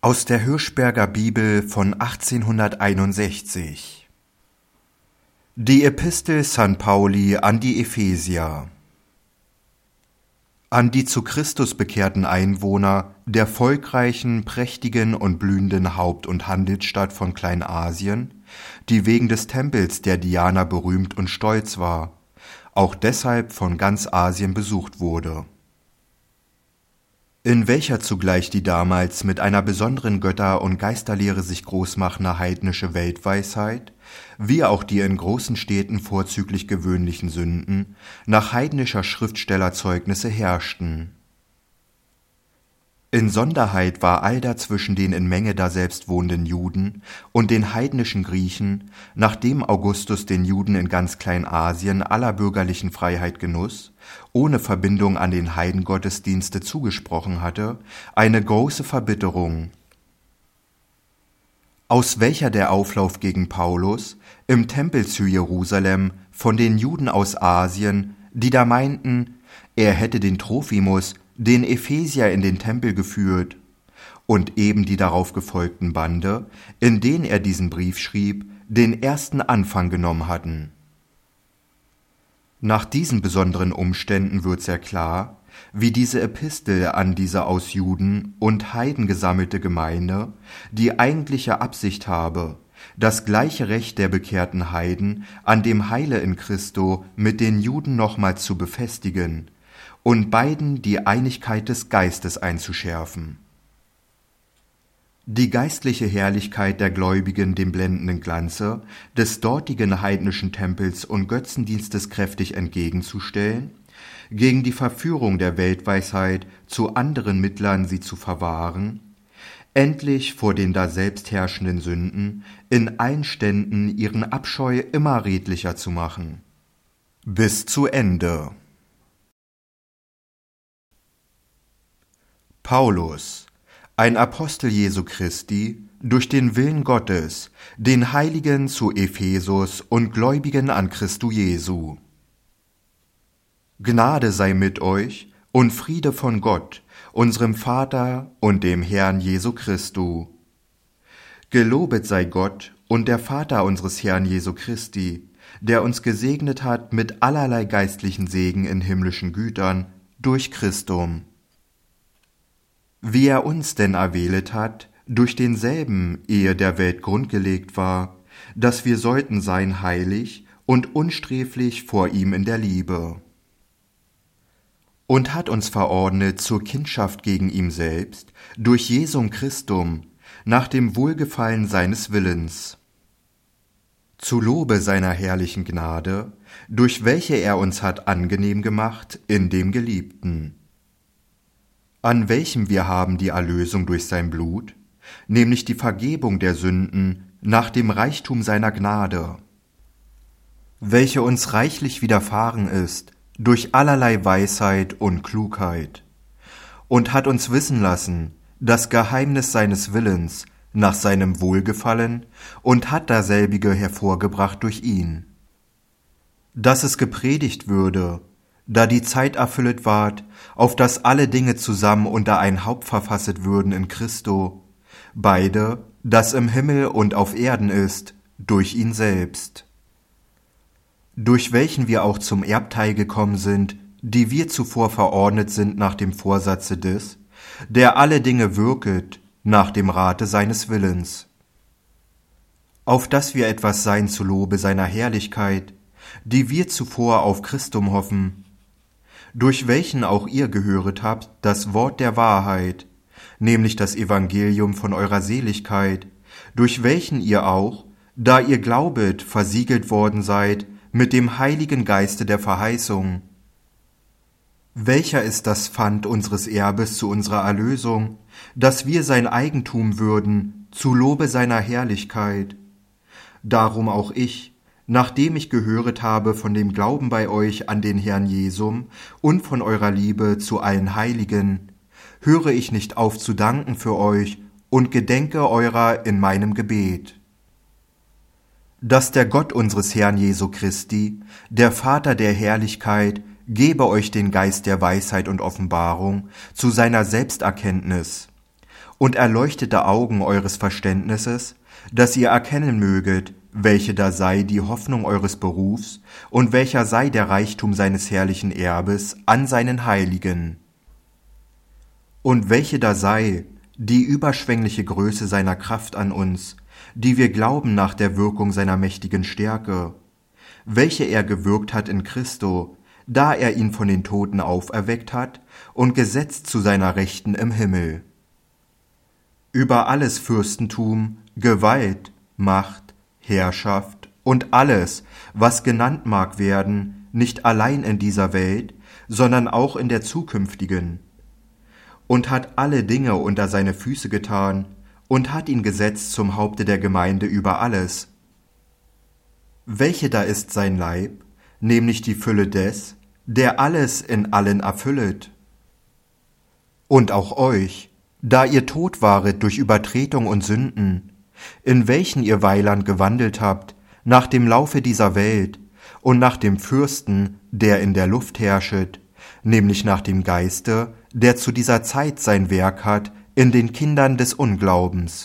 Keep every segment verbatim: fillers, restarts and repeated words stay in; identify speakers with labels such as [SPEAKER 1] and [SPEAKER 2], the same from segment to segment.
[SPEAKER 1] Aus der Hirschberger Bibel von achtzehnhunderteinundsechzig. Die Epistel Sankt Pauli an die Ephesier. An die zu Christus bekehrten Einwohner der volkreichen, prächtigen und blühenden Haupt- und Handelsstadt von Kleinasien, die wegen des Tempels der Diana berühmt und stolz war, auch deshalb von ganz Asien besucht wurde. In welcher zugleich die damals mit einer besonderen Götter- und Geisterlehre sich großmachende heidnische Weltweisheit, wie auch die in großen Städten vorzüglich gewöhnlichen Sünden, nach heidnischer Schriftstellerzeugnisse herrschten. Insonderheit war allda zwischen den in Menge daselbst wohnenden Juden und den heidnischen Griechen, nachdem Augustus den Juden in ganz Kleinasien aller bürgerlichen Freiheit genoss, ohne Verbindung an den Heidengottesdienste zugesprochen hatte, eine große Verbitterung, aus welcher der Auflauf gegen Paulus im Tempel zu Jerusalem von den Juden aus Asien, die da meinten, er hätte den Trophimus, den Ephesier, in den Tempel geführt, und eben die darauf gefolgten Bande, in denen er diesen Brief schrieb, den ersten Anfang genommen hatten. Nach diesen besonderen Umständen wird sehr klar, wie diese Epistel an diese aus Juden und Heiden gesammelte Gemeinde die eigentliche Absicht habe, das gleiche Recht der bekehrten Heiden an dem Heile in Christo mit den Juden nochmals zu befestigen und beiden die Einigkeit des Geistes einzuschärfen. Die geistliche Herrlichkeit der Gläubigen dem blendenden Glanze des dortigen heidnischen Tempels und Götzendienstes kräftig entgegenzustellen, gegen die Verführung der Weltweisheit zu anderen Mittlern sie zu verwahren, endlich vor den daselbst herrschenden Sünden in allen Ständen ihren Abscheu immer redlicher zu machen. Bis zu Ende. Paulus, ein Apostel Jesu Christi, durch den Willen Gottes, den Heiligen zu Ephesus und Gläubigen an Christo Jesu. Gnade sei mit euch und Friede von Gott, unserem Vater und dem Herrn Jesu Christo. Gelobet sei Gott und der Vater unseres Herrn Jesu Christi, der uns gesegnet hat mit allerlei geistlichen Segen in himmlischen Gütern durch Christum. Wie er uns denn erwählet hat, durch denselben, ehe der Welt Grund gelegt war, dass wir sollten sein heilig und unsträflich vor ihm in der Liebe. Und hat uns verordnet zur Kindschaft gegen ihm selbst, durch Jesum Christum, nach dem Wohlgefallen seines Willens. Zu Lobe seiner herrlichen Gnade, durch welche er uns hat angenehm gemacht in dem Geliebten, an welchem wir haben die Erlösung durch sein Blut, nämlich die Vergebung der Sünden nach dem Reichtum seiner Gnade, welche uns reichlich widerfahren ist durch allerlei Weisheit und Klugheit, und hat uns wissen lassen das Geheimnis seines Willens nach seinem Wohlgefallen und hat daselbige hervorgebracht durch ihn, dass es gepredigt würde, da die Zeit erfüllet ward, auf dass alle Dinge zusammen unter ein Haupt verfasset würden in Christo, beide, das im Himmel und auf Erden ist, durch ihn selbst, durch welchen wir auch zum Erbteil gekommen sind, die wir zuvor verordnet sind nach dem Vorsatze des, der alle Dinge wirket, nach dem Rate seines Willens, auf dass wir etwas sein zu Lobe seiner Herrlichkeit, die wir zuvor auf Christum hoffen, durch welchen auch ihr gehöret habt, das Wort der Wahrheit, nämlich das Evangelium von eurer Seligkeit, durch welchen ihr auch, da ihr glaubet, versiegelt worden seid mit dem Heiligen Geiste der Verheißung. Welcher ist das Pfand unseres Erbes zu unserer Erlösung, dass wir sein Eigentum würden, zu Lobe seiner Herrlichkeit? Darum auch ich, nachdem ich gehöret habe von dem Glauben bei euch an den Herrn Jesum und von eurer Liebe zu allen Heiligen, höre ich nicht auf zu danken für euch und gedenke eurer in meinem Gebet. Dass der Gott unseres Herrn Jesu Christi, der Vater der Herrlichkeit, gebe euch den Geist der Weisheit und Offenbarung zu seiner Selbsterkenntnis und erleuchtete Augen eures Verständnisses, dass ihr erkennen möget, welche da sei die Hoffnung eures Berufs und welcher sei der Reichtum seines herrlichen Erbes an seinen Heiligen. Und welche da sei die überschwängliche Größe seiner Kraft an uns, die wir glauben nach der Wirkung seiner mächtigen Stärke, welche er gewirkt hat in Christo, da er ihn von den Toten auferweckt hat und gesetzt zu seiner Rechten im Himmel. Über alles Fürstentum, Gewalt, Macht, Herrschaft und alles, was genannt mag werden, nicht allein in dieser Welt, sondern auch in der zukünftigen, und hat alle Dinge unter seine Füße getan und hat ihn gesetzt zum Haupte der Gemeinde über alles. Welche da ist sein Leib, nämlich die Fülle des, der alles in allen erfüllet. Und auch euch, da ihr tot waret durch Übertretung und Sünden, in welchen ihr weiland gewandelt habt, nach dem Laufe dieser Welt und nach dem Fürsten, der in der Luft herrschet, nämlich nach dem Geiste, der zu dieser Zeit sein Werk hat in den Kindern des Unglaubens.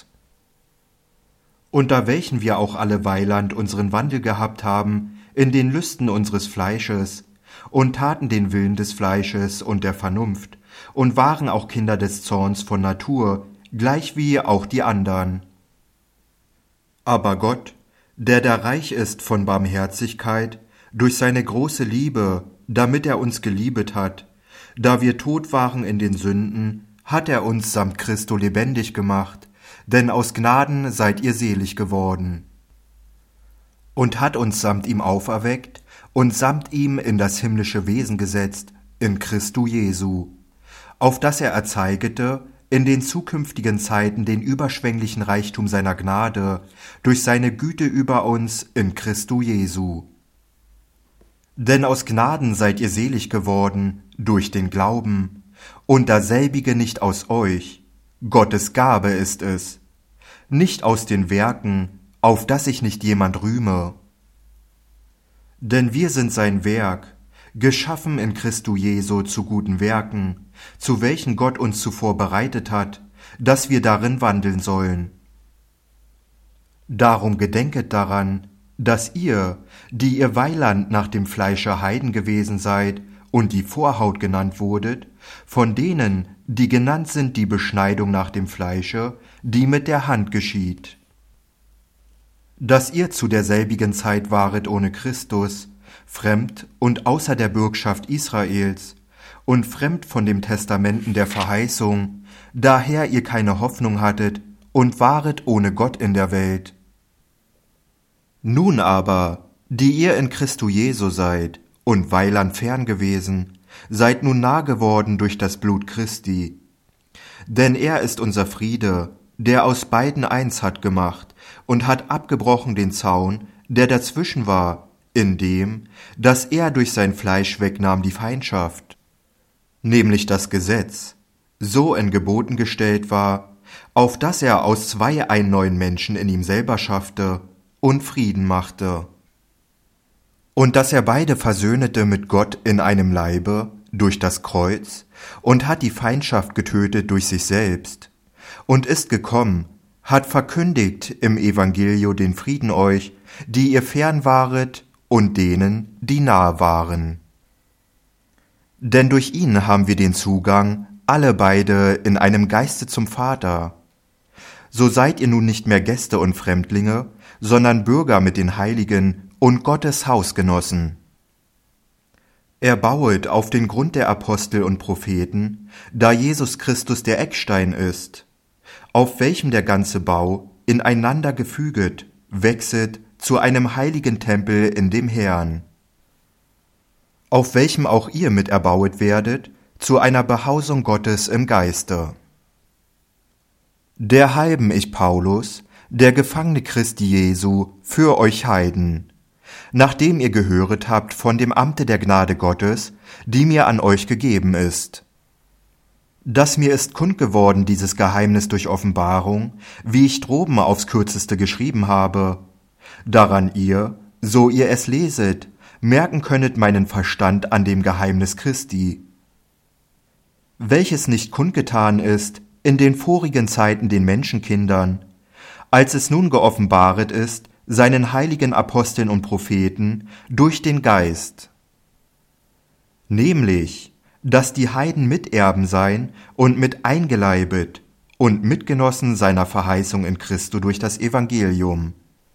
[SPEAKER 1] Unter welchen wir auch alle weiland unseren Wandel gehabt haben, in den Lüsten unseres Fleisches, und taten den Willen des Fleisches und der Vernunft, und waren auch Kinder des Zorns von Natur, gleichwie auch die andern. Aber Gott, der da reich ist von Barmherzigkeit, durch seine große Liebe, damit er uns geliebet hat, da wir tot waren in den Sünden, hat er uns samt Christo lebendig gemacht, denn aus Gnaden seid ihr selig geworden. Und hat uns samt ihm auferweckt und samt ihm in das himmlische Wesen gesetzt, in Christo Jesu, auf dass er erzeigete in den zukünftigen Zeiten den überschwänglichen Reichtum seiner Gnade durch seine Güte über uns in Christo Jesu. Denn aus Gnaden seid ihr selig geworden durch den Glauben, und daselbige nicht aus euch, Gottes Gabe ist es, nicht aus den Werken, auf dass sich nicht jemand rühme. Denn wir sind sein Werk, geschaffen in Christo Jesu zu guten Werken, zu welchen Gott uns zuvor bereitet hat, dass wir darin wandeln sollen. Darum gedenket daran, dass ihr, die ihr Weiland nach dem Fleische Heiden gewesen seid und die Vorhaut genannt wurdet, von denen, die genannt sind die Beschneidung nach dem Fleische, die mit der Hand geschieht. Dass ihr zu derselbigen Zeit waret ohne Christus, fremd und außer der Bürgschaft Israels und fremd von dem Testamenten der Verheißung, daher ihr keine Hoffnung hattet und waret ohne Gott in der Welt. Nun aber, die ihr in Christo Jesu seid und weiland fern gewesen, seid nun nah geworden durch das Blut Christi. Denn er ist unser Friede, der aus beiden eins hat gemacht und hat abgebrochen den Zaun, der dazwischen war, indem, dass er durch sein Fleisch wegnahm die Feindschaft, nämlich das Gesetz, so in Geboten gestellt war, auf dass er aus zwei einen neuen Menschen in ihm selber schaffte und Frieden machte. Und dass er beide versöhnete mit Gott in einem Leibe durch das Kreuz und hat die Feindschaft getötet durch sich selbst und ist gekommen, hat verkündigt im Evangelio den Frieden euch, die ihr fern waret, und denen, die nahe waren. Denn durch ihn haben wir den Zugang, alle beide in einem Geiste zum Vater. So seid ihr nun nicht mehr Gäste und Fremdlinge, sondern Bürger mit den Heiligen und Gottes Hausgenossen. Er bauet auf den Grund der Apostel und Propheten, da Jesus Christus der Eckstein ist, auf welchem der ganze Bau, ineinander gefüget, wächset zu einem heiligen Tempel in dem Herrn, auf welchem auch ihr mit erbauet werdet, zu einer Behausung Gottes im Geiste. Derhalben ich Paulus, der Gefangene Christi Jesu, für euch Heiden, nachdem ihr gehöret habt von dem Amte der Gnade Gottes, die mir an euch gegeben ist. Dass mir ist kund geworden dieses Geheimnis durch Offenbarung, wie ich droben aufs Kürzeste geschrieben habe, daran ihr, so ihr es leset, merken könnet meinen Verstand an dem Geheimnis Christi, welches nicht kundgetan ist in den vorigen Zeiten den Menschenkindern, als es nun geoffenbaret ist, seinen heiligen Aposteln und Propheten durch den Geist. Nämlich, dass die Heiden Miterben seien und mit eingeleibet und Mitgenossen seiner Verheißung in Christo durch das Evangelium.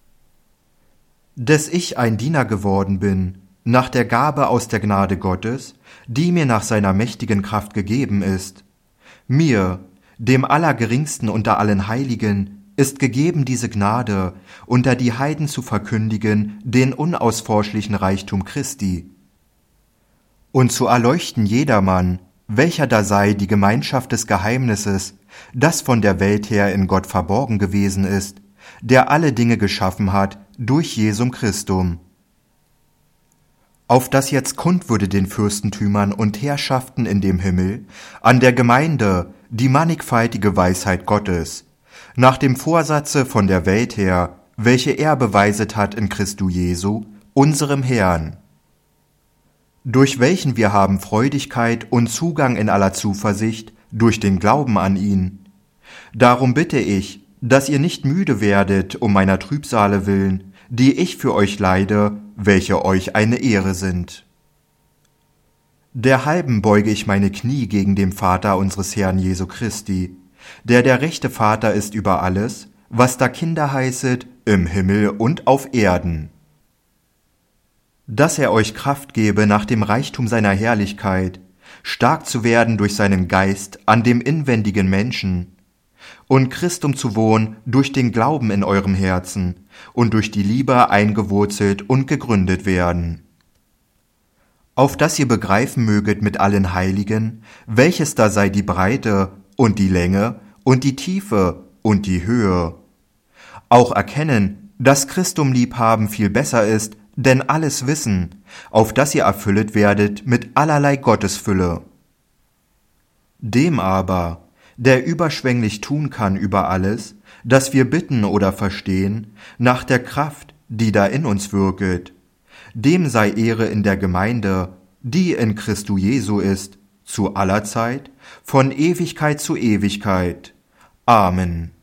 [SPEAKER 1] Des ich ein Diener geworden bin, nach der Gabe aus der Gnade Gottes, die mir nach seiner mächtigen Kraft gegeben ist. Mir, dem Allergeringsten unter allen Heiligen, ist gegeben diese Gnade, unter die Heiden zu verkündigen den unausforschlichen Reichtum Christi und zu erleuchten jedermann, welcher da sei die Gemeinschaft des Geheimnisses, das von der Welt her in Gott verborgen gewesen ist, der alle Dinge geschaffen hat durch Jesum Christum, auf das jetzt kund würde den Fürstentümern und Herrschaften in dem Himmel, an der Gemeinde die mannigfaltige Weisheit Gottes, nach dem Vorsatze von der Welt her, welche er beweiset hat in Christo Jesu, unserem Herrn, durch welchen wir haben Freudigkeit und Zugang in aller Zuversicht durch den Glauben an ihn. Darum bitte ich, dass ihr nicht müde werdet um meiner Trübsale willen, die ich für euch leide, welche euch eine Ehre sind. Derhalben beuge ich meine Knie gegen den Vater unseres Herrn Jesu Christi, der der rechte Vater ist über alles, was da Kinder heißet, im Himmel und auf Erden. Dass er euch Kraft gebe, nach dem Reichtum seiner Herrlichkeit, stark zu werden durch seinen Geist an dem inwendigen Menschen, und Christum zu wohnen durch den Glauben in eurem Herzen und durch die Liebe eingewurzelt und gegründet werden. Auf dass ihr begreifen möget mit allen Heiligen, welches da sei die Breite und die Länge und die Tiefe und die Höhe. Auch erkennen, dass Christum liebhaben viel besser ist, denn alles Wissen, auf dass ihr erfüllet werdet mit allerlei Gottesfülle. Dem aber, der überschwänglich tun kann über alles, dass wir bitten oder verstehen, nach der Kraft, die da in uns wirket, dem sei Ehre in der Gemeinde, die in Christo Jesu ist, zu aller Zeit, von Ewigkeit zu Ewigkeit. Amen.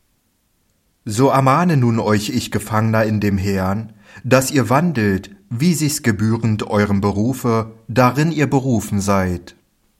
[SPEAKER 1] So ermahne nun euch ich Gefangener in dem Herrn, dass ihr wandelt, wie sich's gebührend eurem Berufe, darin ihr berufen seid.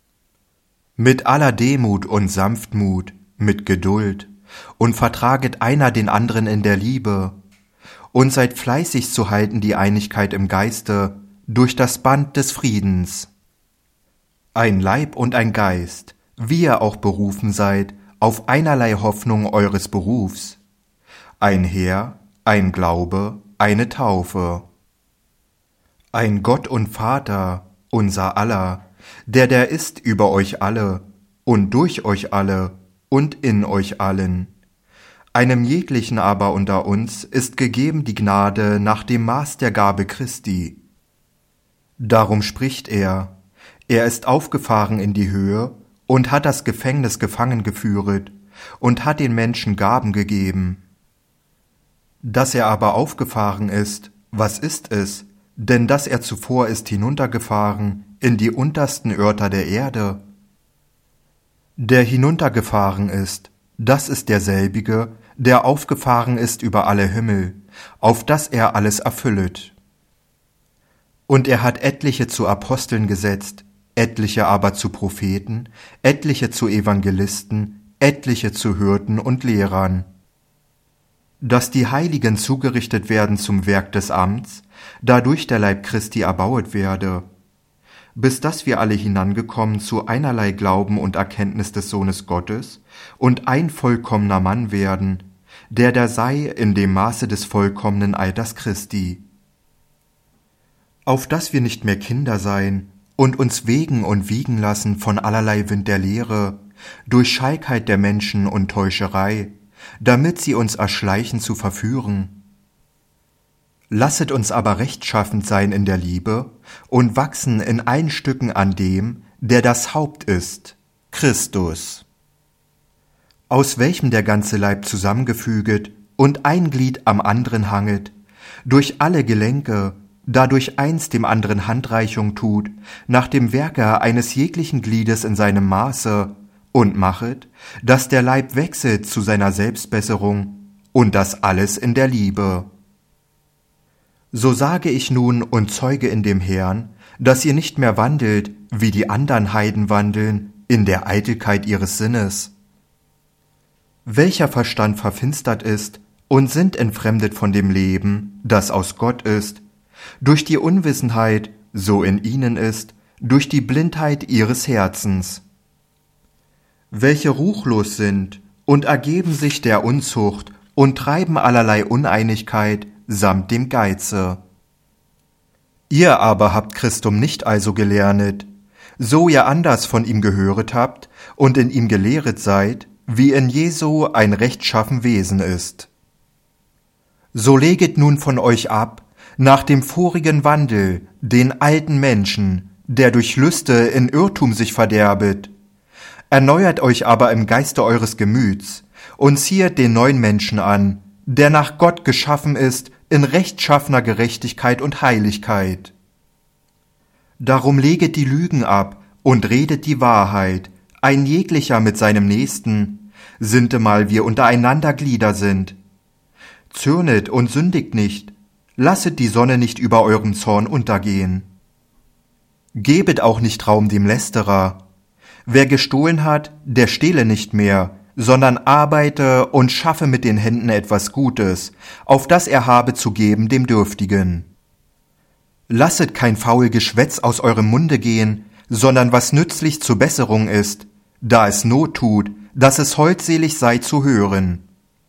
[SPEAKER 1] Mit aller Demut und Sanftmut, mit Geduld, und vertraget einer den anderen in der Liebe, und seid fleißig zu halten die Einigkeit im Geiste, durch das Band des Friedens. Ein Leib und ein Geist, wie ihr auch berufen seid, auf einerlei Hoffnung eures Berufs. Ein Herr, ein Glaube, eine Taufe. Ein Gott und Vater, unser aller, der der ist über euch alle und durch euch alle und in euch allen. Einem jeglichen aber unter uns ist gegeben die Gnade nach dem Maß der Gabe Christi. Darum spricht er, er ist aufgefahren in die Höhe und hat das Gefängnis gefangen geführet und hat den Menschen Gaben gegeben. Dass er aber aufgefahren ist, was ist es, denn dass er zuvor ist hinuntergefahren in die untersten Örter der Erde? Der hinuntergefahren ist, das ist derselbige, der aufgefahren ist über alle Himmel, auf dass er alles erfüllet. Und er hat etliche zu Aposteln gesetzt, etliche aber zu Propheten, etliche zu Evangelisten, etliche zu Hirten und Lehrern, dass die Heiligen zugerichtet werden zum Werk des Amts, dadurch der Leib Christi erbauet werde, bis dass wir alle hinangekommen zu einerlei Glauben und Erkenntnis des Sohnes Gottes und ein vollkommener Mann werden, der da sei in dem Maße des vollkommenen Alters Christi. Auf dass wir nicht mehr Kinder seien und uns wägen und wiegen lassen von allerlei Wind der Lehre, durch Schalkheit der Menschen und Täuscherei, damit sie uns erschleichen zu verführen. Lasset uns aber rechtschaffend sein in der Liebe und wachsen in allen Stücken an dem, der das Haupt ist, Christus, aus welchem der ganze Leib zusammengefüget und ein Glied am anderen hanget, durch alle Gelenke, dadurch eins dem anderen Handreichung tut, nach dem Werke eines jeglichen Gliedes in seinem Maße, und machet, dass der Leib wechselt zu seiner Selbstbesserung, und das alles in der Liebe. So sage ich nun und zeuge in dem Herrn, dass ihr nicht mehr wandelt, wie die andern Heiden wandeln, in der Eitelkeit ihres Sinnes. Welcher Verstand verfinstert ist und sind entfremdet von dem Leben, das aus Gott ist, durch die Unwissenheit, so in ihnen ist, durch die Blindheit ihres Herzens. Welche ruchlos sind und ergeben sich der Unzucht und treiben allerlei Uneinigkeit samt dem Geize. Ihr aber habt Christum nicht also gelernet, so ihr anders von ihm gehöret habt und in ihm gelehret seid, wie in Jesu ein rechtschaffen Wesen ist. So leget nun von euch ab, nach dem vorigen Wandel, den alten Menschen, der durch Lüste in Irrtum sich verderbet. Erneuert euch aber im Geiste eures Gemüts und ziehet den neuen Menschen an, der nach Gott geschaffen ist in rechtschaffener Gerechtigkeit und Heiligkeit. Darum leget die Lügen ab und redet die Wahrheit, ein jeglicher mit seinem Nächsten, sintemal wir untereinander Glieder sind. Zürnet und sündigt nicht, lasset die Sonne nicht über eurem Zorn untergehen. Gebet auch nicht Raum dem Lästerer. Wer gestohlen hat, der stehle nicht mehr, sondern arbeite und schaffe mit den Händen etwas Gutes, auf das er habe zu geben dem Dürftigen. Lasset kein faul Geschwätz aus eurem Munde gehen, sondern was nützlich zur Besserung ist, da es Not tut, dass es holdselig sei zu hören.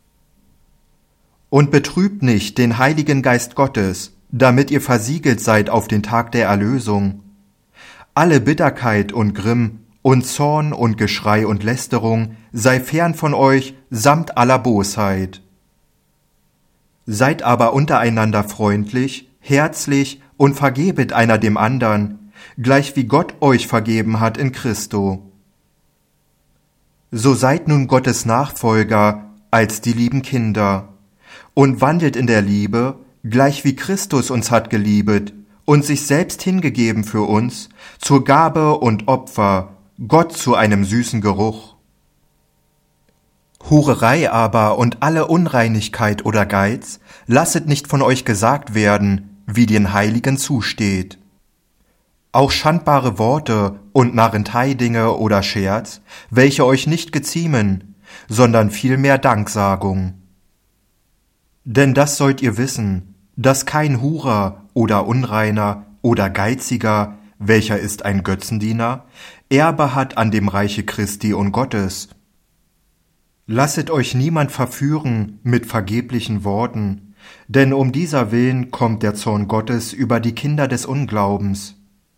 [SPEAKER 1] Und betrübt nicht den Heiligen Geist Gottes, damit ihr versiegelt seid auf den Tag der Erlösung. Alle Bitterkeit und Grimm und Zorn und Geschrei und Lästerung sei fern von euch samt aller Bosheit. Seid aber untereinander freundlich, herzlich und vergebet einer dem andern, gleich wie Gott euch vergeben hat in Christo. So seid nun Gottes Nachfolger als die lieben Kinder und wandelt in der Liebe, gleich wie Christus uns hat geliebet und sich selbst hingegeben für uns, zur Gabe und Opfer, Gott zu einem süßen Geruch. Hurerei aber und alle Unreinigkeit oder Geiz lasset nicht von euch gesagt werden, wie den Heiligen zusteht. Auch schandbare Worte und Narrenteidinge oder Scherz, welche euch nicht geziemen, sondern vielmehr Danksagung. Denn das sollt ihr wissen, dass kein Hurer oder Unreiner oder Geiziger, welcher ist ein Götzendiener, Erbe hat an dem Reiche Christi und Gottes. Lasset euch niemand verführen mit vergeblichen Worten, denn um dieser Willen kommt der Zorn Gottes über die Kinder des Unglaubens.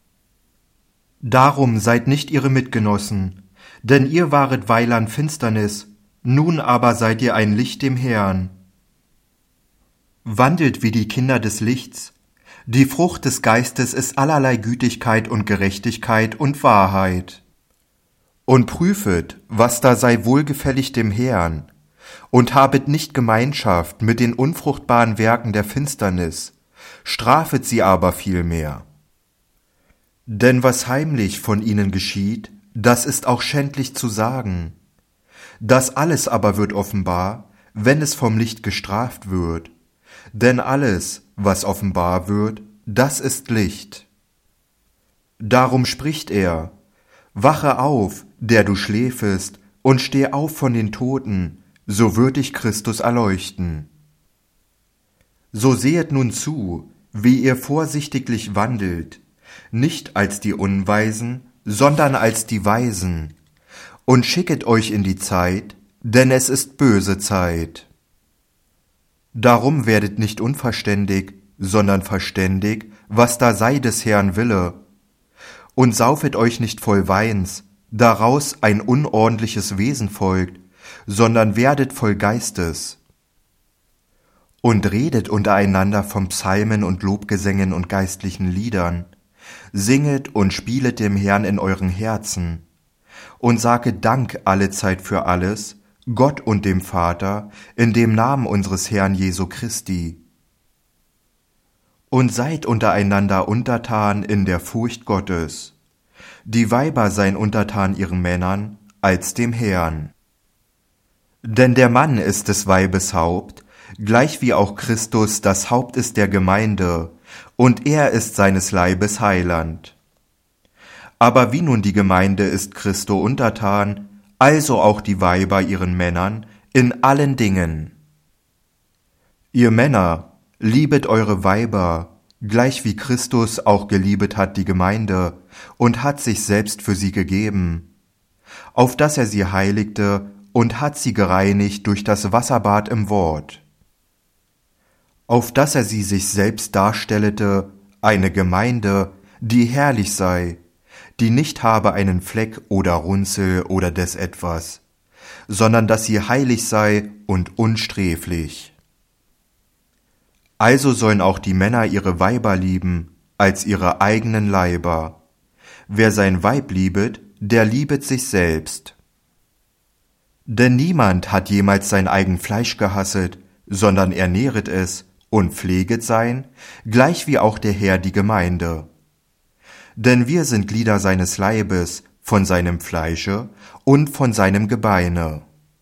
[SPEAKER 1] Darum seid nicht ihre Mitgenossen, denn ihr waret Weilern Finsternis, nun aber seid ihr ein Licht dem Herrn. Wandelt wie die Kinder des Lichts. Die Frucht des Geistes ist allerlei Gütigkeit und Gerechtigkeit und Wahrheit. Und prüfet, was da sei wohlgefällig dem Herrn, und habet nicht Gemeinschaft mit den unfruchtbaren Werken der Finsternis, strafet sie aber vielmehr. Denn was heimlich von ihnen geschieht, das ist auch schändlich zu sagen. Das alles aber wird offenbar, wenn es vom Licht gestraft wird. Denn alles, was offenbar wird, das ist Licht. Darum spricht er: Wache auf, der du schläfest, und steh auf von den Toten, so wird dich Christus erleuchten. So sehet nun zu, wie ihr vorsichtiglich wandelt, nicht als die Unweisen, sondern als die Weisen, und schicket euch in die Zeit, denn es ist böse Zeit. Darum werdet nicht unverständig, sondern verständig, was da sei des Herrn Wille. Und saufet euch nicht voll Weins, daraus ein unordentliches Wesen folgt, sondern werdet voll Geistes. Und redet untereinander von Psalmen und Lobgesängen und geistlichen Liedern, singet und spielet dem Herrn in euren Herzen, und saget Dank allezeit für alles, Gott und dem Vater, in dem Namen unseres Herrn Jesu Christi. Und seid untereinander untertan in der Furcht Gottes. Die Weiber seien untertan ihren Männern, als dem Herrn. Denn der Mann ist des Weibes Haupt, gleich wie auch Christus das Haupt ist der Gemeinde, und er ist seines Leibes Heiland. Aber wie nun die Gemeinde ist Christo untertan, also auch die Weiber ihren Männern in allen Dingen. Ihr Männer, liebet eure Weiber, gleich wie Christus auch geliebet hat die Gemeinde und hat sich selbst für sie gegeben, auf dass er sie heiligte und hat sie gereinigt durch das Wasserbad im Wort, auf dass er sie sich selbst darstellete, eine Gemeinde, die herrlich sei, die nicht habe einen Fleck oder Runzel oder des etwas, sondern dass sie heilig sei und unsträflich. Also sollen auch die Männer ihre Weiber lieben, als ihre eigenen Leiber. Wer sein Weib liebet, der liebet sich selbst. Denn niemand hat jemals sein eigen Fleisch gehasset, sondern ernähret es und pfleget sein, gleich wie auch der Herr die Gemeinde. Denn wir sind Glieder seines Leibes, von seinem Fleische und von seinem Gebeine.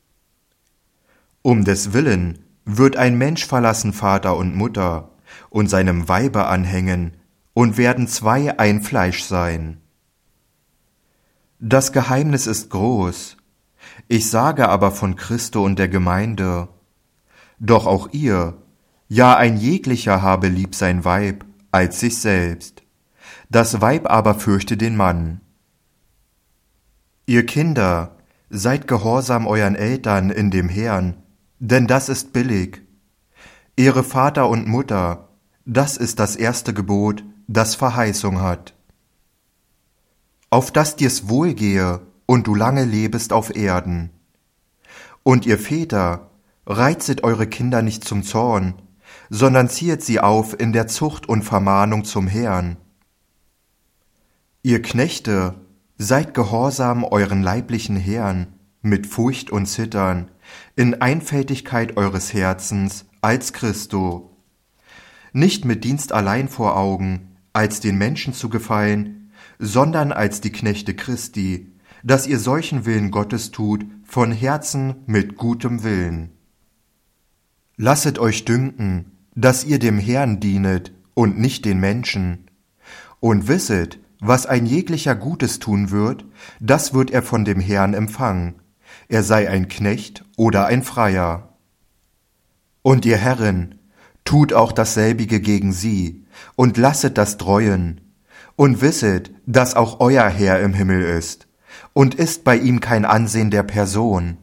[SPEAKER 1] Um des Willen wird ein Mensch verlassen Vater und Mutter und seinem Weibe anhängen und werden zwei ein Fleisch sein. Das Geheimnis ist groß. Ich sage aber von Christo und der Gemeinde. Doch auch ihr, ja ein jeglicher habe lieb sein Weib als sich selbst. Das Weib aber fürchte den Mann. Ihr Kinder, seid gehorsam euren Eltern in dem Herrn, denn das ist billig. Ehre Vater und Mutter, das ist das erste Gebot, das Verheißung hat. Auf dass dir's wohlgehe und du lange lebest auf Erden. Und ihr Väter, reizet eure Kinder nicht zum Zorn, sondern ziehet sie auf in der Zucht und Vermahnung zum Herrn. Ihr Knechte, seid gehorsam euren leiblichen Herrn, mit Furcht und Zittern, in Einfältigkeit eures Herzens, als Christo. Nicht mit Dienst allein vor Augen, als den Menschen zu gefallen, sondern als die Knechte Christi, dass ihr solchen Willen Gottes tut, von Herzen mit gutem Willen. Lasset euch dünken, dass ihr dem Herrn dienet und nicht den Menschen. Und wisset, was ein jeglicher Gutes tun wird, das wird er von dem Herrn empfangen, er sei ein Knecht oder ein Freier. Und ihr Herren, tut auch dasselbige gegen sie, und lasset das dreuen, und wisset, dass auch euer Herr im Himmel ist, und ist bei ihm kein Ansehen der Person.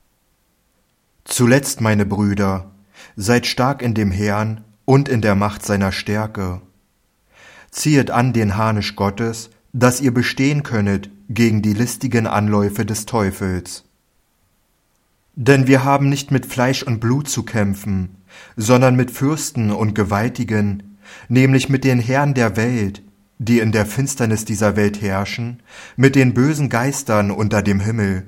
[SPEAKER 1] Zuletzt, meine Brüder, seid stark in dem Herrn und in der Macht seiner Stärke. Ziehet an den Harnisch Gottes, dass ihr bestehen könnet gegen die listigen Anläufe des Teufels. Denn wir haben nicht mit Fleisch und Blut zu kämpfen, sondern mit Fürsten und Gewaltigen, nämlich mit den Herren der Welt, die in der Finsternis dieser Welt herrschen, mit den bösen Geistern unter dem Himmel.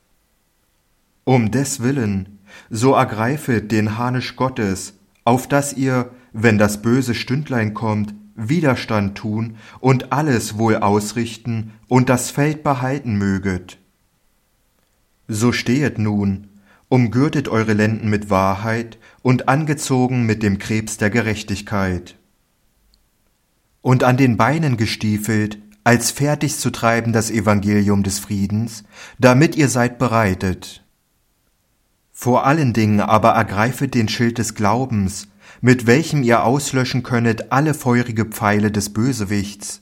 [SPEAKER 1] Um des Willen, so ergreifet den Harnisch Gottes, auf dass ihr, wenn das böse Stündlein kommt, Widerstand tun und alles wohl ausrichten und das Feld behalten möget. So stehet nun, umgürtet eure Lenden mit Wahrheit und angezogen mit dem Krebs der Gerechtigkeit. Und an den Beinen gestiefelt, als fertig zu treiben das Evangelium des Friedens, damit ihr seid bereitet. Vor allen Dingen aber ergreifet den Schild des Glaubens, mit welchem ihr auslöschen könnet alle feurige Pfeile des Bösewichts.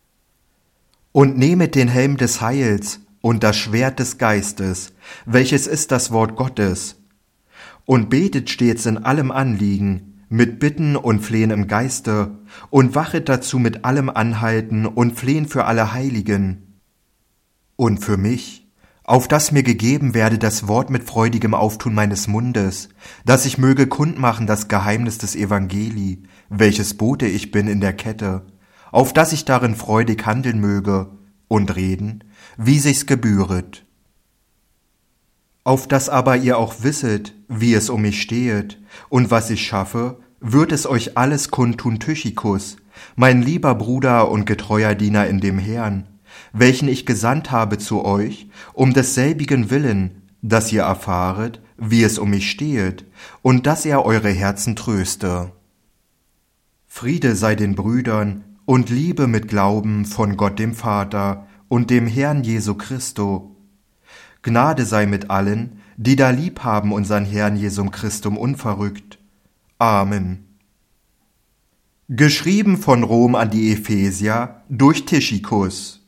[SPEAKER 1] Und nehmet den Helm des Heils und das Schwert des Geistes, welches ist das Wort Gottes, und betet stets in allem Anliegen, mit Bitten und Flehen im Geiste, und wachet dazu mit allem Anhalten und Flehen für alle Heiligen. Und für mich, auf dass mir gegeben werde das Wort mit freudigem Auftun meines Mundes, dass ich möge kundmachen das Geheimnis des Evangelii, welches Bote ich bin in der Kette, auf dass ich darin freudig handeln möge und reden, wie sich's gebühret. Auf dass aber ihr auch wisset, wie es um mich stehet, und was ich schaffe, wird es euch alles kundtun Tychikus, mein lieber Bruder und getreuer Diener in dem Herrn, welchen ich gesandt habe zu euch, um desselbigen Willen, dass ihr erfahret, wie es um mich stehet, und dass er eure Herzen tröste. Friede sei den Brüdern und Liebe mit Glauben von Gott dem Vater und dem Herrn Jesu Christo. Gnade sei mit allen, die da lieb haben unseren Herrn Jesum Christum unverrückt. Amen. Geschrieben von Rom an die Ephesier durch Tychikus.